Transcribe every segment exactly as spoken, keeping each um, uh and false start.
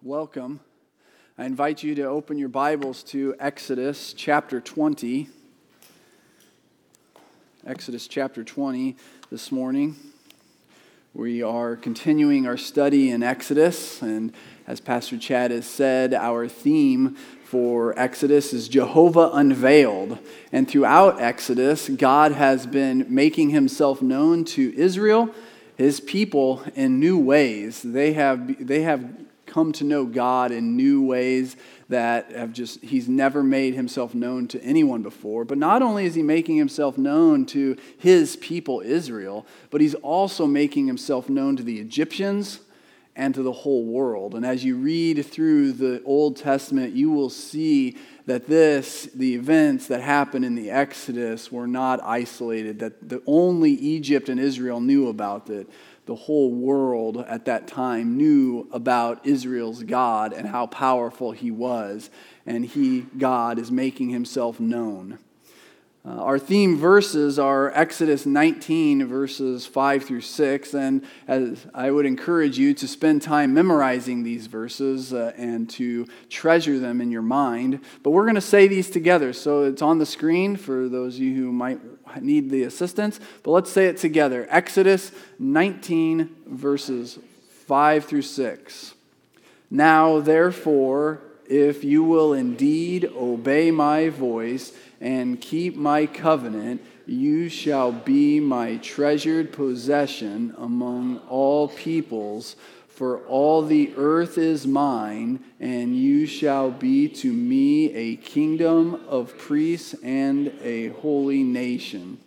welcome. I invite you to open your Bibles to Exodus chapter twenty. Exodus chapter twenty this morning. We are continuing our study in Exodus, and as Pastor Chad has said, our theme for Exodus is Jehovah Unveiled. And throughout Exodus, God has been making himself known to Israel, his people, in new ways. They have they have come to know God in new ways that have just, he's never made himself known to anyone before. But not only is he making himself known to his people Israel, but he's also making himself known to the Egyptians and to the whole world. And as you read through the Old Testament, you will see that this, the events that happened in the Exodus were not isolated, that the only Egypt and Israel knew about it. The whole world at that time knew about Israel's God and how powerful he was. And he, God, is making himself known. Uh, our theme verses are Exodus nineteen, verses five through six. And as I would encourage you to spend time memorizing these verses uh, and to treasure them in your mind. But we're going to say these together. So it's on the screen for those of you who might need the assistance. But let's say it together. Exodus nineteen, verses five through six. Now, therefore, if you will indeed obey my voice and keep my covenant, you shall be my treasured possession among all peoples, for all the earth is mine, and you shall be to me a kingdom of priests and a holy nation.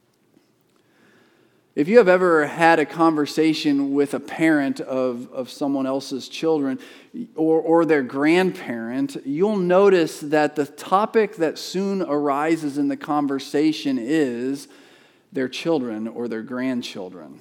If you have ever had a conversation with a parent of, of someone else's children or, or their grandparent, you'll notice that the topic that soon arises in the conversation is their children or their grandchildren.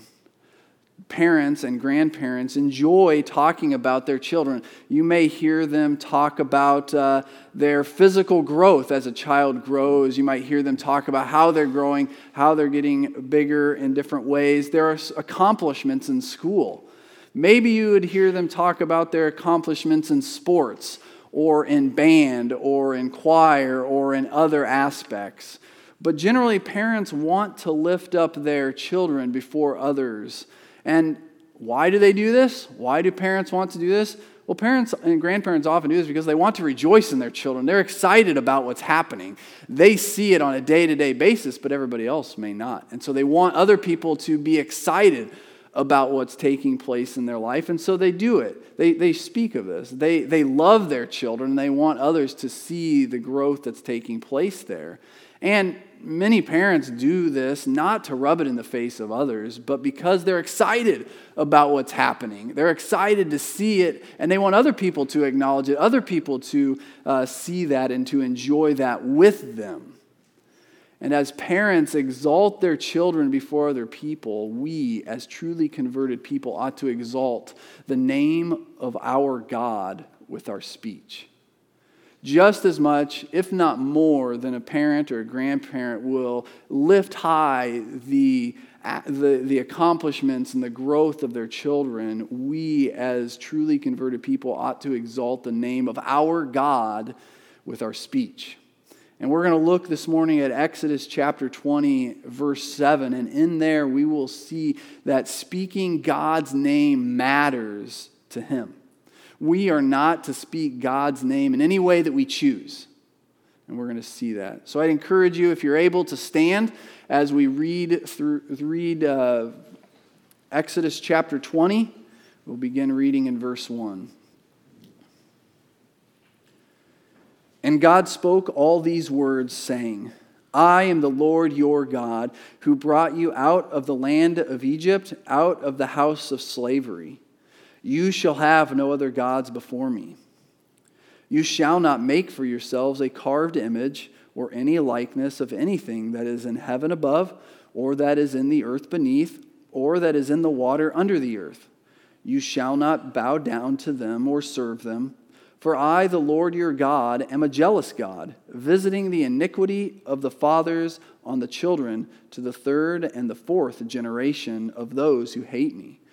Parents and grandparents enjoy talking about their children. You may hear them talk about uh, their physical growth as a child grows. You might hear them talk about how they're growing, how they're getting bigger in different ways. There are accomplishments in school. Maybe you would hear them talk about their accomplishments in sports or in band or in choir or in other aspects. But generally, parents want to lift up their children before others. And why do they do this? Why do parents want to do this? Well, parents and grandparents often do this because they want to rejoice in their children. They're excited about what's happening. They see it on a day-to-day basis, but everybody else may not. And so they want other people to be excited about what's taking place in their life, and so they do it. They they speak of this. They they love their children, and they want others to see the growth that's taking place there. And many parents do this not to rub it in the face of others, but because they're excited about what's happening. They're excited to see it, and they want other people to acknowledge it, other people to uh, see that and to enjoy that with them. And as parents exalt their children before other people, we, as truly converted people, ought to exalt the name of our God with our speech. Just as much, if not more, than a parent or a grandparent will lift high the, the, the accomplishments and the growth of their children, we as truly converted people ought to exalt the name of our God with our speech. And we're going to look this morning at Exodus chapter twenty, verse seven, and in there we will see that speaking God's name matters to him. We are not to speak God's name in any way that we choose. And we're going to see that. So I'd encourage you, if you're able, to stand as we read through read uh, Exodus chapter twenty. We'll begin reading in verse one. And God spoke all these words, saying, I am the Lord your God, who brought you out of the land of Egypt, out of the house of slavery. You shall have no other gods before me. You shall not make for yourselves a carved image or any likeness of anything that is in heaven above, or that is in the earth beneath, or that is in the water under the earth. You shall not bow down to them or serve them. For I, the Lord your God, am a jealous God, visiting the iniquity of the fathers on the children to the third and the fourth generation of those who hate me,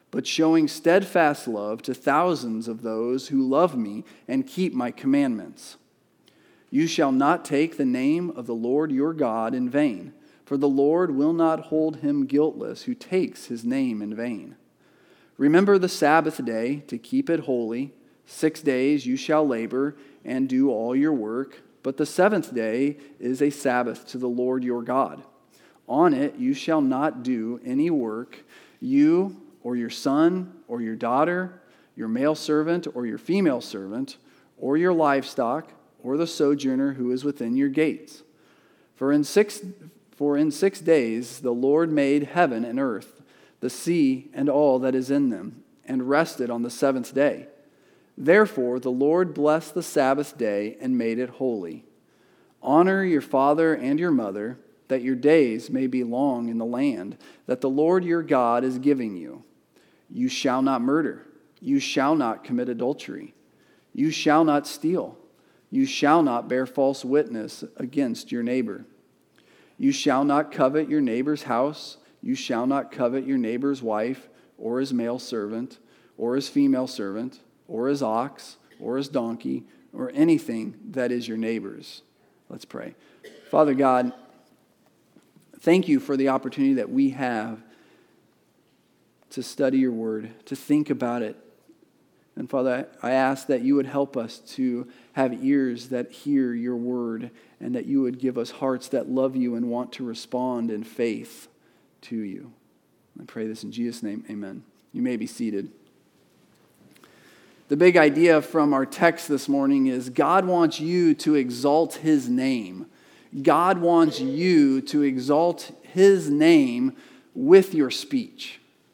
but showing steadfast love to thousands of those who love me and keep my commandments. You shall not take the name of the Lord your God in vain, for the Lord will not hold him guiltless who takes his name in vain. Remember the Sabbath day to keep it holy. Six days you shall labor and do all your work, but the seventh day is a Sabbath to the Lord your God. On it you shall not do any work, you or your son or your daughter, your male servant or your female servant, or your livestock, or the sojourner who is within your gates. For in six for in six days the Lord made heaven and earth, the sea and all that is in them, and rested on the seventh day. Therefore the Lord blessed the Sabbath day and made it holy. Honor your father and your mother, that your days may be long in the land that the Lord your God is giving you. You shall not murder. You shall not commit adultery. You shall not steal. You shall not bear false witness against your neighbor. You shall not covet your neighbor's house. You shall not covet your neighbor's wife, or his male servant, or his female servant, or his ox, or his donkey, or anything that is your neighbor's. Let's pray. Father God, thank you for the opportunity that we have to study your word, to think about it. And Father, I ask that you would help us to have ears that hear your word, and that you would give us hearts that love you and want to respond in faith to you. I pray this in Jesus' name, amen. You may be seated. The big idea from our text this morning is God wants you to exalt his name. God wants you to exalt his name with your speech.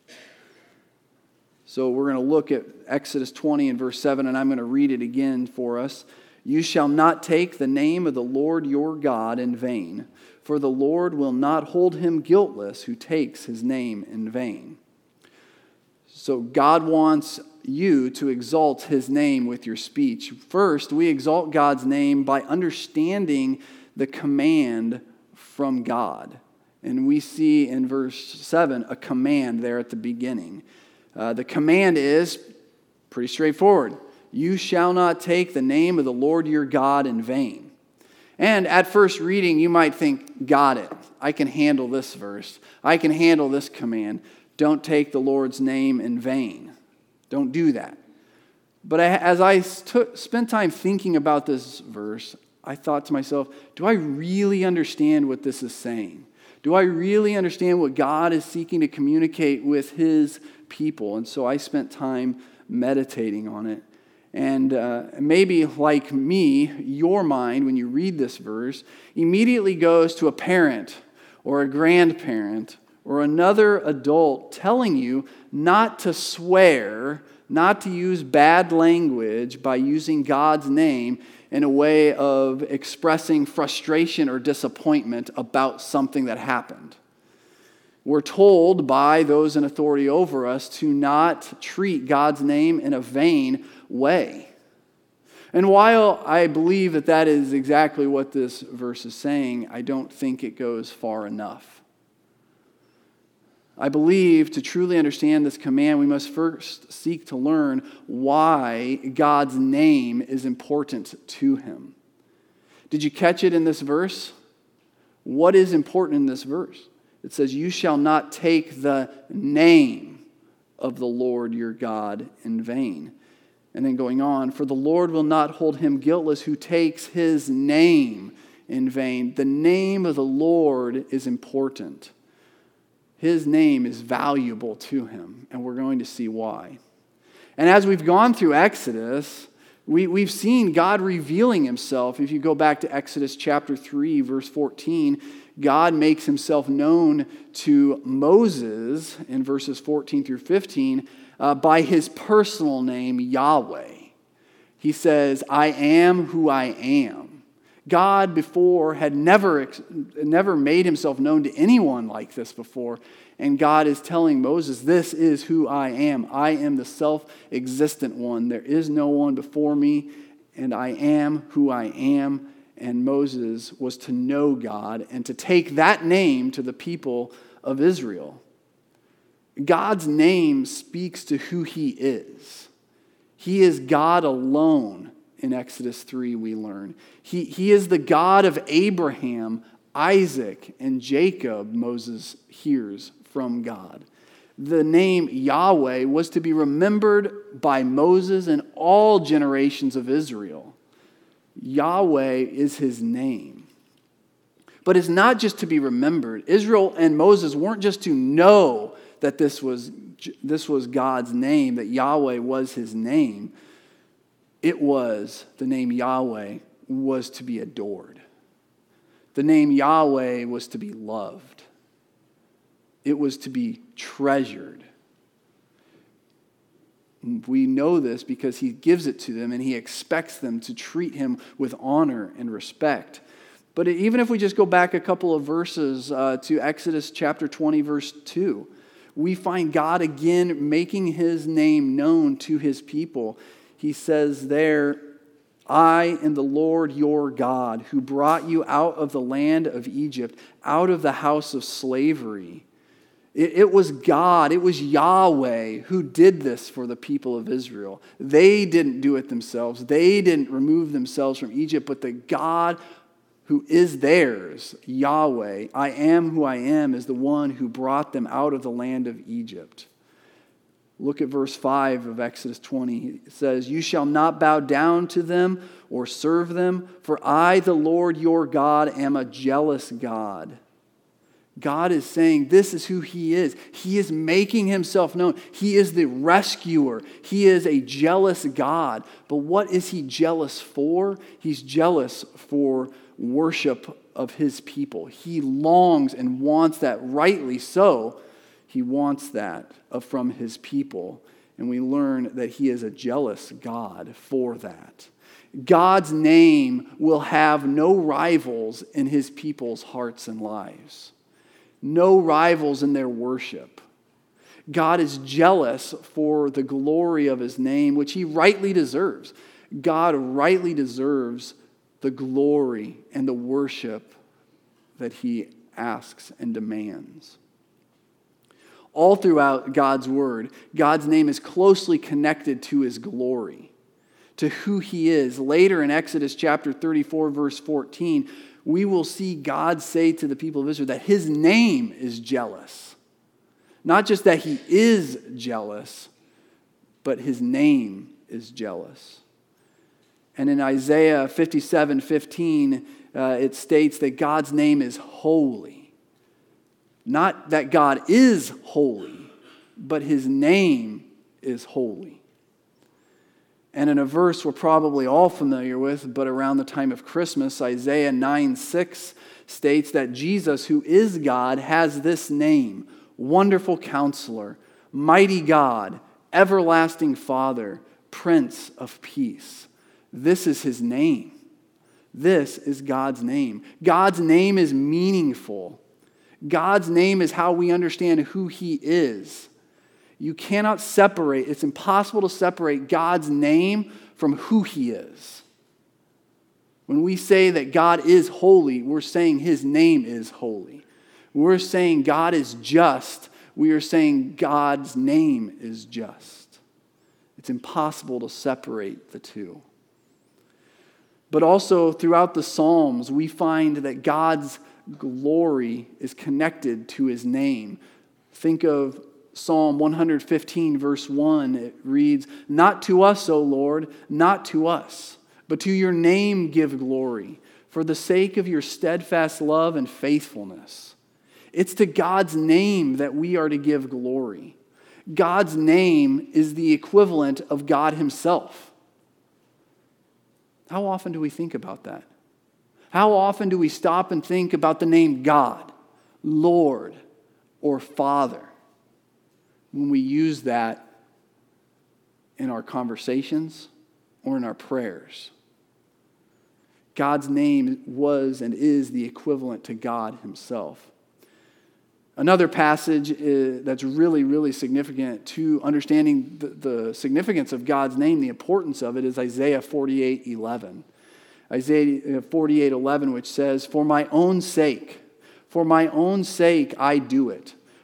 So we're going to look at Exodus twenty and verse seven, and I'm going to read it again for us. You shall not take the name of the Lord your God in vain, for the Lord will not hold him guiltless who takes his name in vain. So God wants you to exalt his name with your speech. First, we exalt God's name by understanding the command from God. And we see in verse seven a command there at the beginning. Uh, the command is pretty straightforward. You shall not take the name of the Lord your God in vain. And at first reading, you might think, got it. I can handle this verse. I can handle this command. Don't take the Lord's name in vain. Don't do that. But as I st- spent time thinking about this verse, I thought to myself, do I really understand what this is saying? Do I really understand what God is seeking to communicate with his people? And so I spent time meditating on it. And uh, maybe like me, your mind, when you read this verse, immediately goes to a parent or a grandparent or another adult telling you not to swear, not to use bad language by using God's name in a way of expressing frustration or disappointment about something that happened. We're told by those in authority over us to not treat God's name in a vain way. And while I believe that that is exactly what this verse is saying, I don't think it goes far enough. I believe to truly understand this command, we must first seek to learn why God's name is important to him. Did you catch it in this verse? What is important in this verse? It says, you shall not take the name of the Lord your God in vain. And then going on, for the Lord will not hold him guiltless who takes his name in vain. The name of the Lord is important. His name is valuable to him, and we're going to see why. And as we've gone through Exodus, we, we've seen God revealing himself. If you go back to Exodus chapter three, verse fourteen, God makes himself known to Moses in verses fourteen through fifteen uh, by his personal name, Yahweh. He says, I am who I am. God before had never, never made himself known to anyone like this before. And God is telling Moses, this is who I am. I am the self-existent one. There is no one before me, and I am who I am. And Moses was to know God and to take that name to the people of Israel. God's name speaks to who he is. He is God alone. In Exodus three, we learn. He, he is the God of Abraham, Isaac, and Jacob, Moses hears from God. The name Yahweh was to be remembered by Moses and all generations of Israel. Yahweh is his name. But it's not just to be remembered. Israel and Moses weren't just to know that this was, this was God's name, that Yahweh was his name. It was, the name Yahweh was to be adored. The name Yahweh was to be loved. It was to be treasured. We know this because he gives it to them and he expects them to treat him with honor and respect. But even if we just go back a couple of verses uh, to Exodus chapter twenty, verse two, we find God again making his name known to his people. He says there, I am the Lord your God who brought you out of the land of Egypt, out of the house of slavery. It, it was God, it was Yahweh who did this for the people of Israel. They didn't do it themselves. They didn't remove themselves from Egypt, but the God who is theirs, Yahweh, I am who I am, is the one who brought them out of the land of Egypt. Look at verse five of Exodus twenty. It says, you shall not bow down to them or serve them, for I, the Lord your God, am a jealous God. God is saying this is who he is. He is making himself known. He is the rescuer. He is a jealous God. But what is he jealous for? He's jealous for worship of his people. He longs and wants that, rightly so. He wants that from his people. And we learn that he is a jealous God for that. God's name will have no rivals in his people's hearts and lives. No rivals in their worship. God is jealous for the glory of his name, which he rightly deserves. God rightly deserves the glory and the worship that he asks and demands. All throughout God's word, God's name is closely connected to his glory, to who he is. Later in Exodus chapter thirty-four, verse fourteen, we will see God say to the people of Israel that his name is jealous. Not just that he is jealous, but his name is jealous. And in Isaiah fifty-seven fifteen, uh, it states that God's name is holy. Not that God is holy, but his name is holy. And in a verse we're probably all familiar with, but around the time of Christmas, Isaiah nine six states that Jesus, who is God, has this name: Wonderful Counselor, Mighty God, Everlasting Father, Prince of Peace. This is his name. This is God's name. God's name is meaningful. God's name is how we understand who he is. You cannot separate, it's impossible to separate God's name from who he is. When we say that God is holy, we're saying his name is holy. We're saying God is just, we are saying God's name is just. It's impossible to separate the two. But also throughout the Psalms, we find that God's glory is connected to his name. Think of Psalm one fifteen, verse one. It reads, not to us, O Lord, not to us, but to your name give glory, for the sake of your steadfast love and faithfulness. It's to God's name that we are to give glory. God's name is the equivalent of God himself. How often do we think about that? How often do we stop and think about the name God, Lord, or Father when we use that in our conversations or in our prayers? God's name was and is the equivalent to God himself. Another passage that's really, really significant to understanding the, the significance of God's name, the importance of it, is Isaiah forty-eight eleven. Isaiah forty-eight eleven, which says, For my own sake, for my own sake I do it.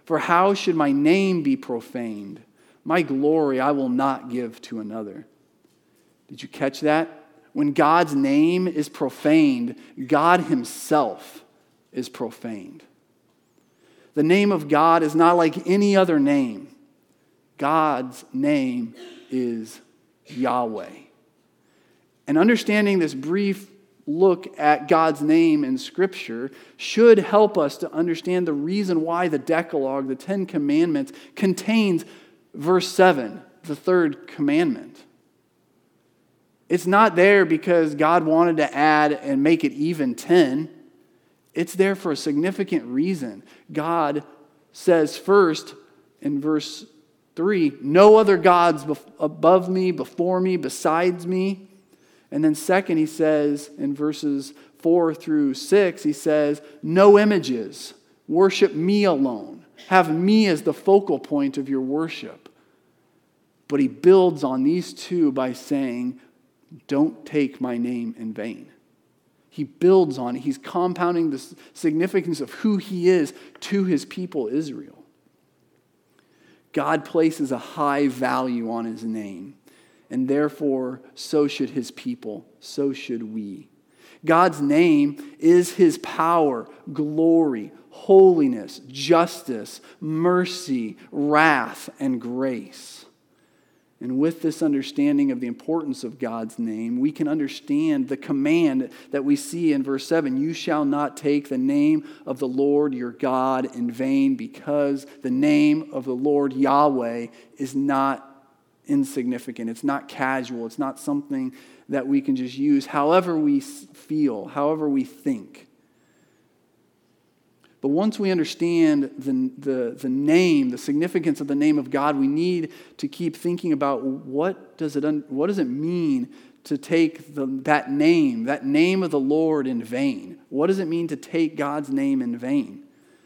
For how should my name be profaned? My glory I will not give to another. Did you catch that? When God's name is profaned, God himself is profaned. The name of God is not like any other name. God's name is Yahweh. And understanding this brief look at God's name in Scripture should help us to understand the reason why the Decalogue, the Ten Commandments, contains verse seven, the third commandment. It's not there because God wanted to add and make it even ten. It's there for a significant reason. God says first in verse three, no other gods above me, before me, besides me. And then second, he says in verses four through six, he says, no images, worship me alone. Have me as the focal point of your worship. But he builds on these two by saying, don't take my name in vain. He builds on it. He's compounding the significance of who he is to his people Israel. God places a high value on his name, and therefore so should his people, so should we. God's name is his power, glory, holiness, justice, mercy, wrath, and grace. And with this understanding of the importance of God's name, we can understand the command that we see in verse seven. You shall not take the name of the Lord your God in vain, because the name of the Lord Yahweh is not insignificant. It's not casual. It's not something that we can just use however we feel, however we think. But once we understand the, the, the name, the significance of the name of God, we need to keep thinking about what does it, what does it mean to take the, that name, that name of the Lord in vain? What does it mean to take God's name in vain?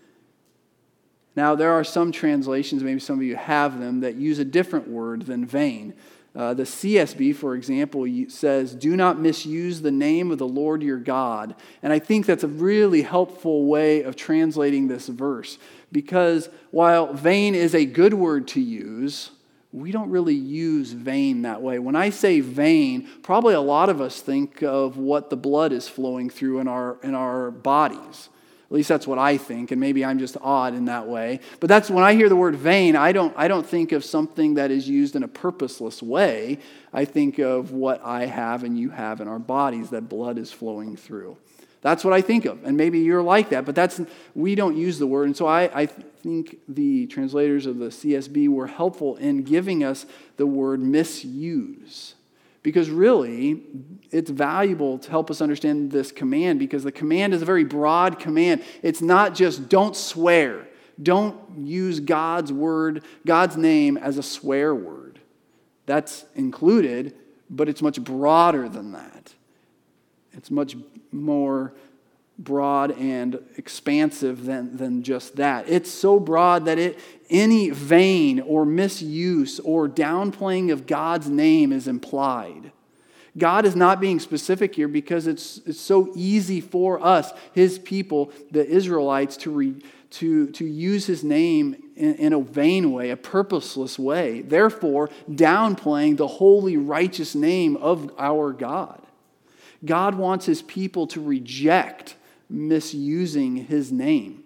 Now, there are some translations, maybe some of you have them, that use a different word than vain. Uh, the C S B, for example, says, do not misuse the name of the Lord your God. And I think that's a really helpful way of translating this verse. Because while vain is a good word to use, we don't really use vain that way. When I say vain, probably a lot of us think of what the blood is flowing through in our, in our bodies. At least that's what I think, and maybe I'm just odd in that way. But that's when I hear the word vain, I don't, I don't think of something that is used in a purposeless way. I think of what I have and you have in our bodies that blood is flowing through. That's what I think of, and maybe you're like that, but that's we don't use the word. And so I, I think the translators of the C S B were helpful in giving us the word misuse. Because really, it's valuable to help us understand this command, because the command is a very broad command. It's not just don't swear. Don't use God's word, God's name as a swear word. That's included, but it's much broader than that. It's much more broad and expansive than, than just that. It's so broad that it any vain or misuse or downplaying of God's name is implied. God is not being specific here because it's, it's so easy for us, his people, the Israelites, to, re, to, to use his name in, in a vain way, a purposeless way, therefore downplaying the holy, righteous name of our God. God wants his people to reject misusing his name.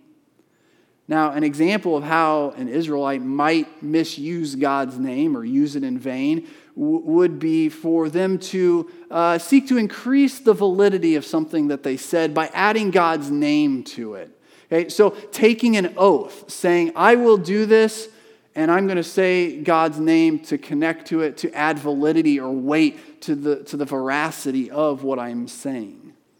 Now, an example of how an Israelite might misuse God's name or use it in vain w- would be for them to uh, seek to increase the validity of something that they said by adding God's name to it. Okay, so taking an oath, saying, I will do this, and I'm going to say God's name to connect to it, to add validity or weight to the, to the veracity of what I'm saying.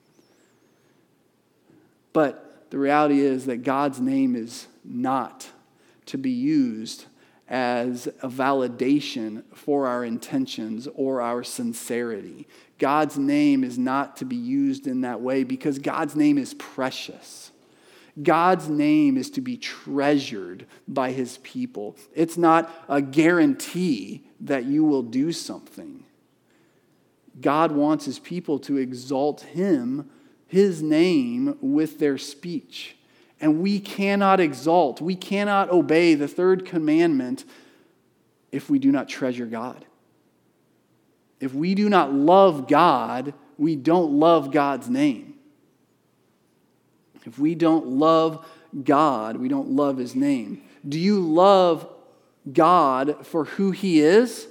But the reality is that God's name is not to be used as a validation for our intentions or our sincerity. God's name is not to be used in that way because God's name is precious. God's name is to be treasured by his people. It's not a guarantee that you will do something. God wants his people to exalt him, his name, with their speech. And we cannot exalt, we cannot obey the third commandment if we do not treasure God. If we do not love God, we don't love God's name. If we don't love God, we don't love his name. Do you love God for who he is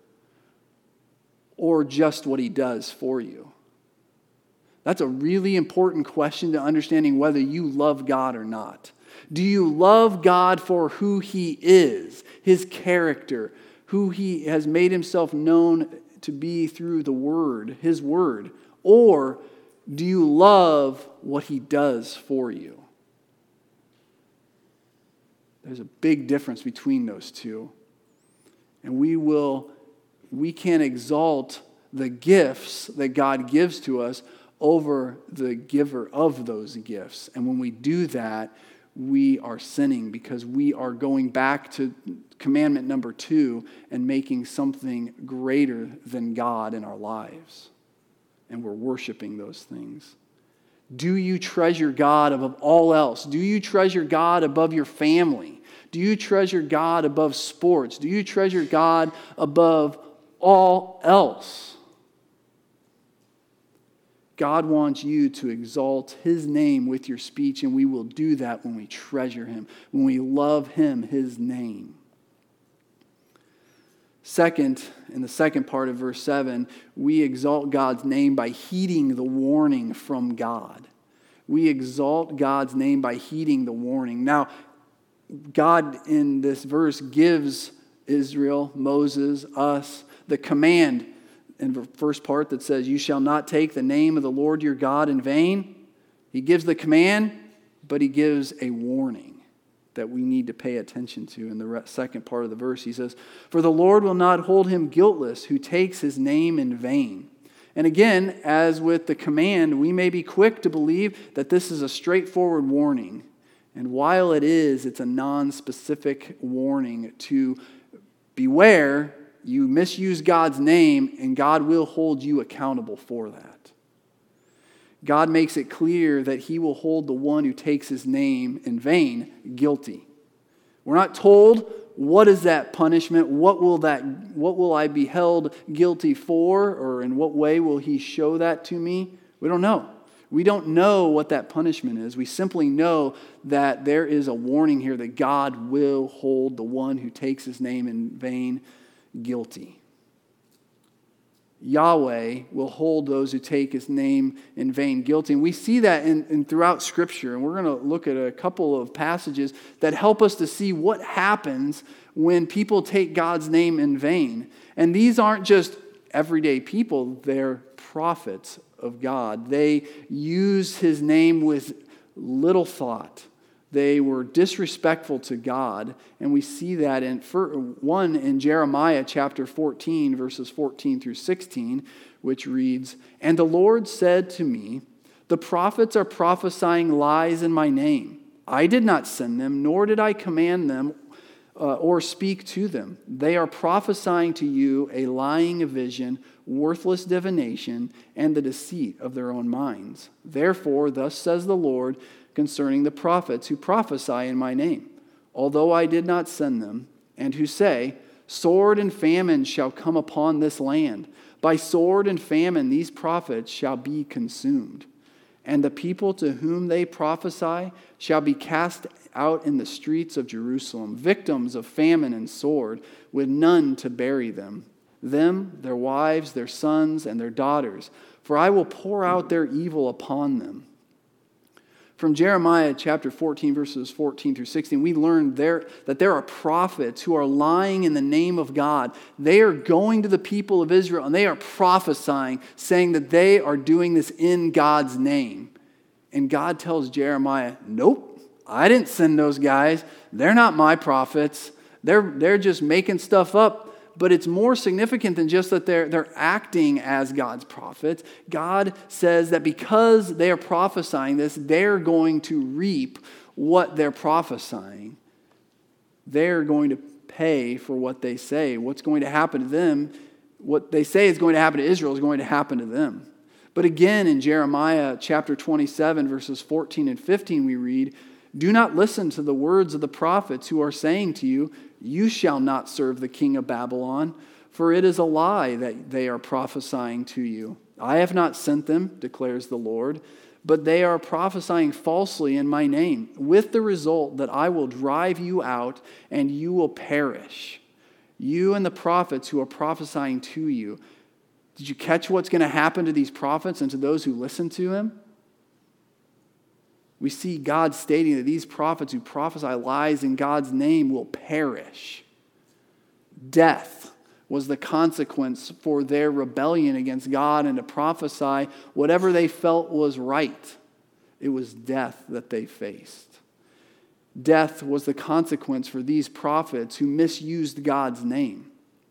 or just what he does for you? That's a really important question to understanding whether you love God or not. Do you love God for who he is, his character, who he has made himself known to be through the word, his word? Or do you love what he does for you? There's a big difference between those two. And we will, we can exalt the gifts that God gives to us over the giver of those gifts. And when we do that, we are sinning because we are going back to commandment number two and making something greater than God in our lives. And we're worshiping those things. Do you treasure God above all else? Do you treasure God above your family? Do you treasure God above sports? Do you treasure God above all else? God wants you to exalt his name with your speech, and we will do that when we treasure him, when we love him, his name. Second, in the second part of verse seven, we exalt God's name by heeding the warning from God. We exalt God's name by heeding the warning. Now, God in this verse gives Israel, Moses, us, the command in the first part that says, you shall not take the name of the Lord your God in vain. He gives the command, but he gives a warning that we need to pay attention to. In the second part of the verse, he says, for the Lord will not hold him guiltless who takes his name in vain. And again, as with the command, we may be quick to believe that this is a straightforward warning. And while it is, it's a non-specific warning to beware. You misuse God's name, and God will hold you accountable for that. God makes it clear that he will hold the one who takes his name in vain guilty. We're not told what is that punishment, what will that, what will I be held guilty for, or in what way will he show that to me? We don't know. We don't know what that punishment is. We simply know that there is a warning here that God will hold the one who takes his name in vain guilty. Yahweh will hold those who take his name in vain guilty. And we see that in, in throughout Scripture. And we're going to look at a couple of passages that help us to see what happens when people take God's name in vain. And these aren't just everyday people. They're prophets of God. They use his name with little thought. They were disrespectful to God, and we see that in one in Jeremiah chapter fourteen, verses fourteen through sixteen, which reads, and the Lord said to me, the prophets are prophesying lies in my name. I did not send them, nor did I command them uh, or speak to them. They are prophesying to you a lying vision, worthless divination, and the deceit of their own minds. Therefore, thus says the Lord, concerning the prophets who prophesy in my name, although I did not send them, and who say, sword and famine shall come upon this land. By sword and famine these prophets shall be consumed. And the people to whom they prophesy shall be cast out in the streets of Jerusalem, victims of famine and sword, with none to bury them. Them, their wives, their sons, and their daughters, for I will pour out their evil upon them. From Jeremiah chapter fourteen, verses fourteen through sixteen, we learn there that there are prophets who are lying in the name of God. They are going to the people of Israel and they are prophesying, saying that they are doing this in God's name. And God tells Jeremiah, nope, I didn't send those guys. They're not my prophets. They're, they're just making stuff up. But it's more significant than just that they're, they're acting as God's prophets. God says that because they are prophesying this, they're going to reap what they're prophesying. They're going to pay for what they say. What's going to happen to them, what they say is going to happen to Israel is going to happen to them. But again, in Jeremiah chapter twenty-seven, verses fourteen and fifteen, we read, Do not listen to the words of the prophets who are saying to you, you shall not serve the king of Babylon, for it is a lie that they are prophesying to you. I have not sent them, declares the Lord, but they are prophesying falsely in my name, with the result that I will drive you out and you will perish. You and the prophets who are prophesying to you. Did you catch what's going to happen to these prophets and to those who listen to him? We see God stating that these prophets who prophesy lies in God's name will perish. Death was the consequence for their rebellion against God and to prophesy whatever they felt was right. It was death that they faced. Death was the consequence for these prophets who misused God's name.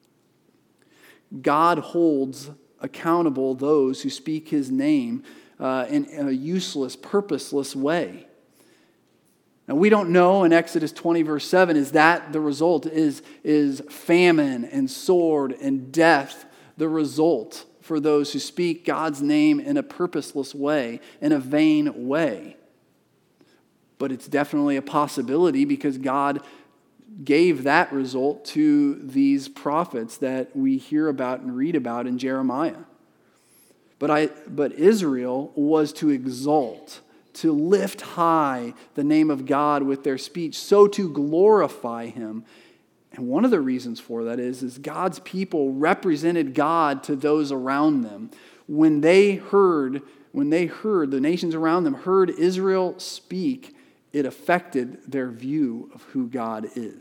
God holds accountable those who speak his name uh, in, in a useless, purposeless way. Now, we don't know in Exodus twenty, verse seven, is that the result? Is, is famine and sword and death the result for those who speak God's name in a purposeless way, in a vain way? But it's definitely a possibility because God gave that result to these prophets that we hear about and read about in Jeremiah. But I, but Israel was to exalt, to lift high the name of God with their speech, so to glorify him. And one of the reasons for that is, is God's people represented God to those around them. When they heard, when they heard, the nations around them heard Israel speak, it affected their view of who God is.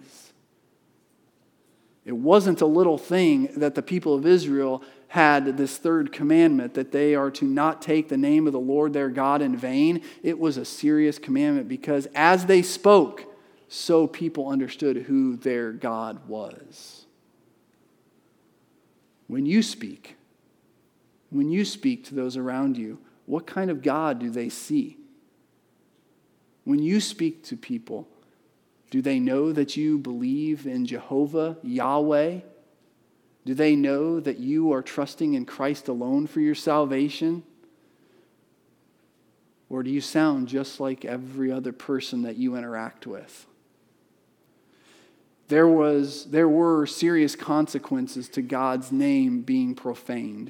It wasn't a little thing that the people of Israel had this third commandment, that they are to not take the name of the Lord their God in vain. It was a serious commandment because as they spoke, so people understood who their God was. When you speak, when you speak to those around you, what kind of God do they see? When you speak to people, do they know that you believe in Jehovah, Yahweh? Do they know that you are trusting in Christ alone for your salvation? Or do you sound just like every other person that you interact with? There was, there were serious consequences to God's name being profaned.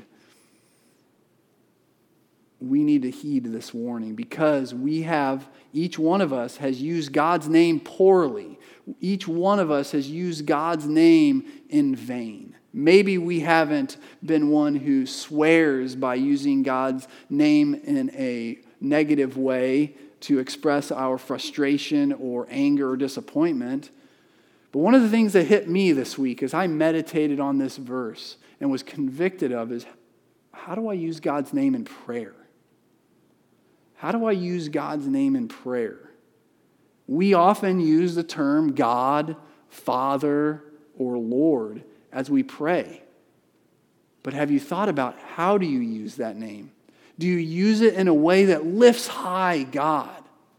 We need to heed this warning because we have, each one of us has used God's name poorly. Each one of us has used God's name in vain. Maybe we haven't been one who swears by using God's name in a negative way to express our frustration or anger or disappointment. But one of the things that hit me this week as I meditated on this verse and was convicted of is, how do I use God's name in prayer? How do I use God's name in prayer? We often use the term God, Father, or Lord as we pray. But have you thought about how do you use that name? Do you use it in a way that lifts high God?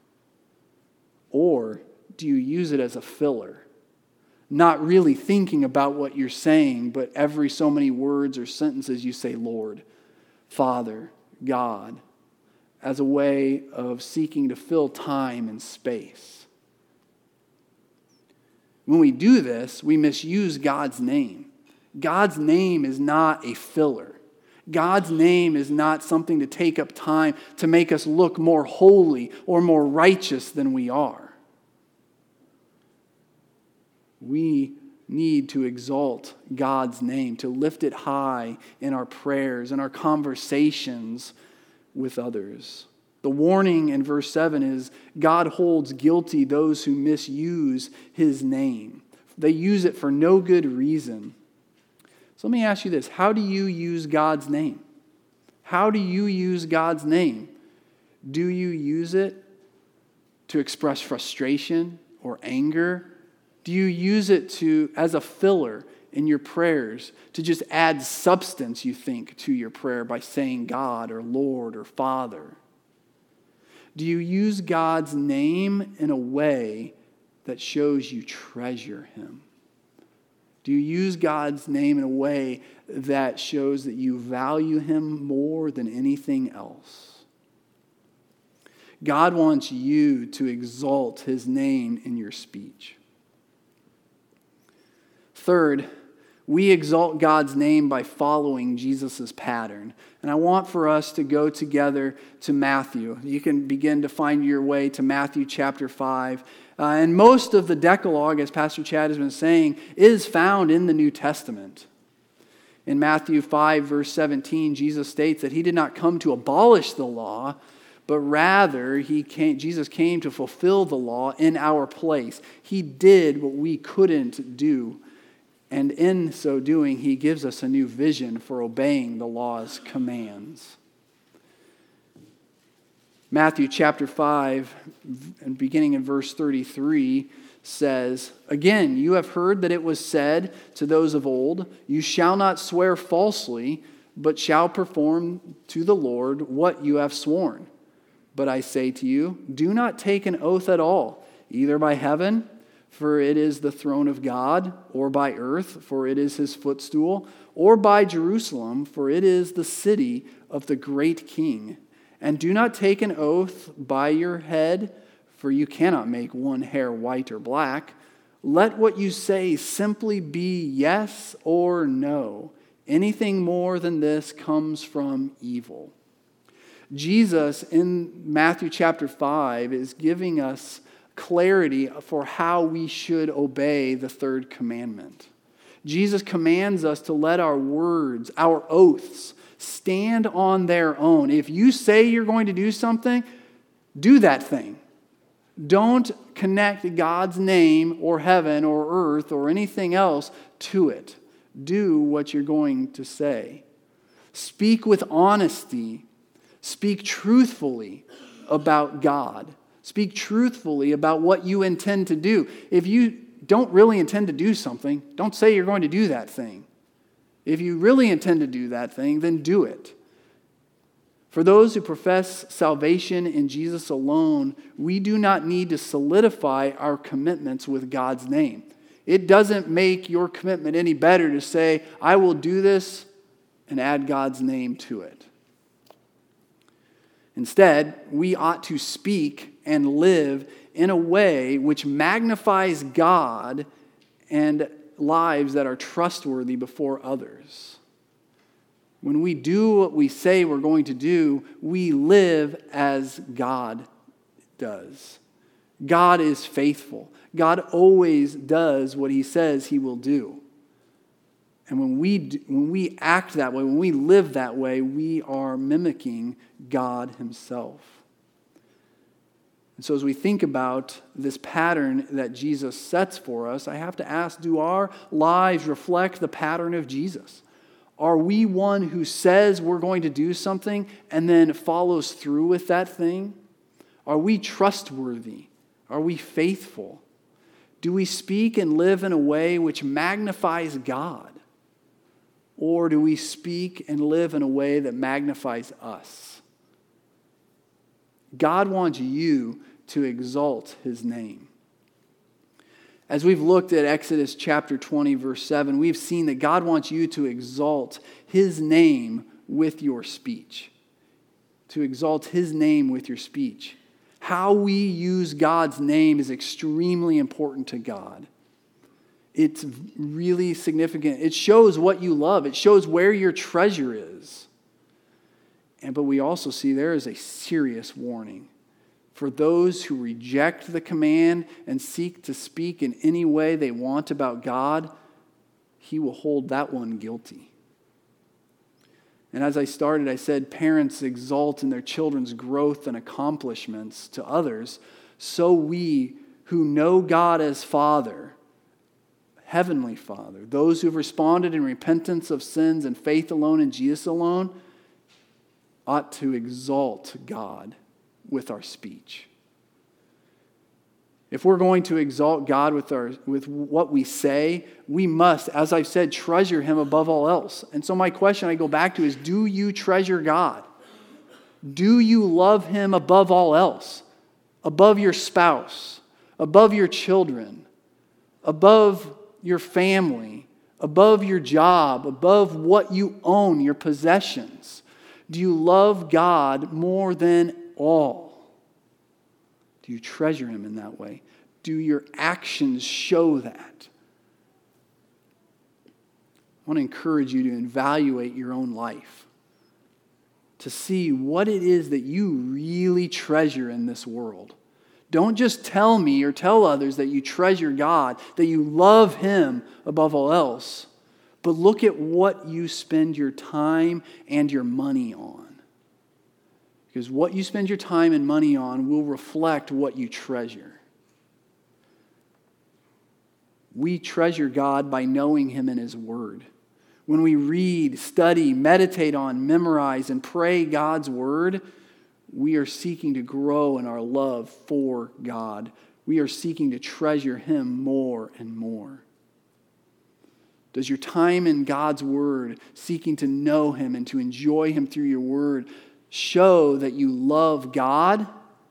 Or do you use it as a filler? Not really thinking about what you're saying, but every so many words or sentences you say Lord, Father, God, as a way of seeking to fill time and space. When we do this, we misuse God's name. God's name is not a filler. God's name is not something to take up time to make us look more holy or more righteous than we are. We need to exalt God's name, to lift it high in our prayers and our conversations with others. The warning in verse seven is God holds guilty those who misuse his name. They use it for no good reason. So let me ask you this. How do you use God's name? How do you use God's name? Do you use it to express frustration or anger? Do you use it to as a filler in your prayers to just add substance, you think, to your prayer by saying God or Lord or Father? Do you use God's name in a way that shows you treasure him? Do you use God's name in a way that shows that you value him more than anything else? God wants you to exalt his name in your speech. Third, we exalt God's name by following Jesus' pattern. And I want for us to go together to Matthew. You can begin to find your way to Matthew chapter five. Uh, and most of the Decalogue, as Pastor Chad has been saying, is found in the New Testament. In Matthew five, verse seventeen, Jesus states that he did not come to abolish the law, but rather he came, Jesus came to fulfill the law in our place. He did what we couldn't do. And in so doing, he gives us a new vision for obeying the law's commands. Matthew chapter five, and beginning in verse thirty-three, says, "Again, you have heard that it was said to those of old, 'You shall not swear falsely, but shall perform to the Lord what you have sworn.' But I say to you, do not take an oath at all, either by heaven, for it is the throne of God, or by earth, for it is his footstool, or by Jerusalem, for it is the city of the great King. And do not take an oath by your head, for you cannot make one hair white or black. Let what you say simply be yes or no. Anything more than this comes from evil." Jesus in Matthew chapter five is giving us clarity for how we should obey the third commandment. Jesus commands us to let our words, our oaths, stand on their own. If you say you're going to do something, do that thing. Don't connect God's name or heaven or earth or anything else to it. Do what you're going to say. Speak with honesty. Speak truthfully about God. Speak truthfully about what you intend to do. If you don't really intend to do something, don't say you're going to do that thing. If you really intend to do that thing, then do it. For those who profess salvation in Jesus alone, we do not need to solidify our commitments with God's name. It doesn't make your commitment any better to say, I will do this, and add God's name to it. Instead, we ought to speak and live in a way which magnifies God and lives that are trustworthy before others. When we do what we say we're going to do, we live as God does. God is faithful. God always does what he says he will do. And when we do, when we act that way, when we live that way, we are mimicking God himself. And so as we think about this pattern that Jesus sets for us, I have to ask, do our lives reflect the pattern of Jesus? Are we one who says we're going to do something and then follows through with that thing? Are we trustworthy? Are we faithful? Do we speak and live in a way which magnifies God? Or do we speak and live in a way that magnifies us? God wants you to exalt his name. As we've looked at Exodus chapter twenty, verse seven, we've seen that God wants you to exalt his name with your speech. To exalt his name with your speech. How we use God's name is extremely important to God. It's really significant. It shows what you love. It shows where your treasure is. And but we also see there is a serious warning. For those who reject the command and seek to speak in any way they want about God, he will hold that one guilty. And as I started, I said parents exalt in their children's growth and accomplishments to others. So we who know God as Father, Heavenly Father, those who have responded in repentance of sins and faith alone in Jesus alone, ought to exalt God with our speech. If we're going to exalt God with our with what we say, we must, as I've said, treasure him above all else. And so my question I go back to is, do you treasure God? Do you love him above all else? Above your spouse, above your children, above your family, above your job, above what you own, your possessions? Do you love God more than all? Do you treasure him in that way? Do your actions show that? I want to encourage you to evaluate your own life, to see what it is that you really treasure in this world. Don't just tell me or tell others that you treasure God, that you love him above all else, but look at what you spend your time and your money on. Because what you spend your time and money on will reflect what you treasure. We treasure God by knowing him in his word. When we read, study, meditate on, memorize, and pray God's word, we are seeking to grow in our love for God. We are seeking to treasure him more and more. Does your time in God's word, seeking to know him and to enjoy him through your word, show that you love God?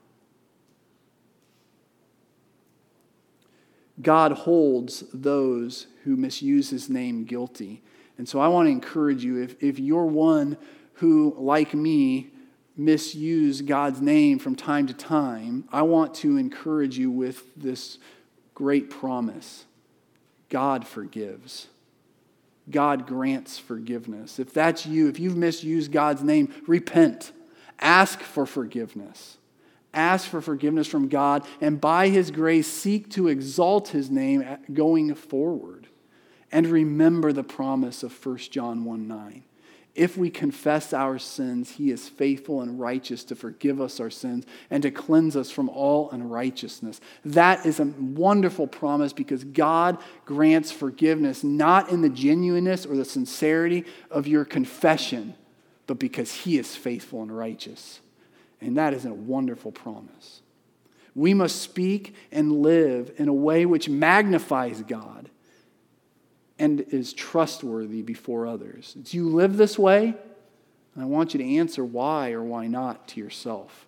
God holds those who misuse his name guilty. And so I want to encourage you, if, if you're one who, like me, misuse God's name from time to time, I want to encourage you with this great promise. God forgives. God grants forgiveness. If that's you, if you've misused God's name, repent. Ask for forgiveness. Ask for forgiveness from God, and by his grace, seek to exalt his name going forward. And remember the promise of First John one nine. If we confess our sins, he is faithful and righteous to forgive us our sins and to cleanse us from all unrighteousness. That is a wonderful promise because God grants forgiveness not in the genuineness or the sincerity of your confession, but because he is faithful and righteous. And that is a wonderful promise. We must speak and live in a way which magnifies God and is trustworthy before others. Do you live this way? And I want you to answer why or why not to yourself.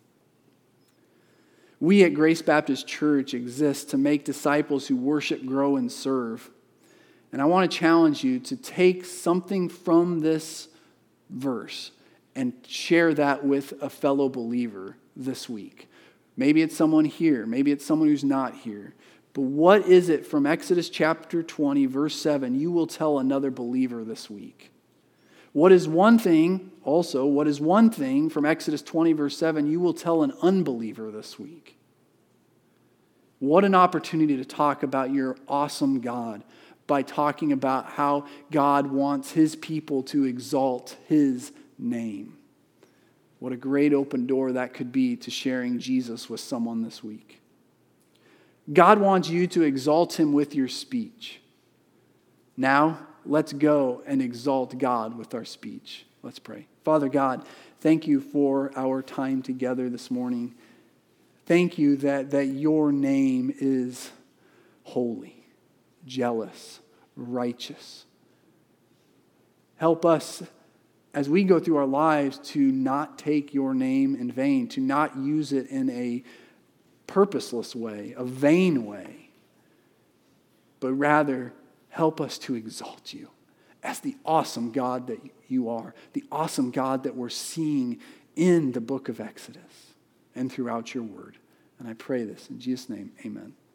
We at Grace Baptist Church exist to make disciples who worship, grow, and serve. And I want to challenge you to take something from this verse and share that with a fellow believer this week. Maybe it's someone here. Maybe it's someone who's not here. But what is it from Exodus chapter twenty, verse seven, you will tell another believer this week? What is one thing, also, what is one thing from Exodus twenty, verse seven, you will tell an unbeliever this week? What an opportunity to talk about your awesome God by talking about how God wants his people to exalt his name. What a great open door that could be to sharing Jesus with someone this week. God wants you to exalt him with your speech. Now, let's go and exalt God with our speech. Let's pray. Father God, thank you for our time together this morning. Thank you that, that your name is holy, jealous, righteous. Help us as we go through our lives to not take your name in vain, to not use it in a purposeless way, a vain way, but rather help us to exalt you as the awesome God that you are, the awesome God that we're seeing in the book of Exodus and throughout your word. And I pray this in Jesus' name, amen.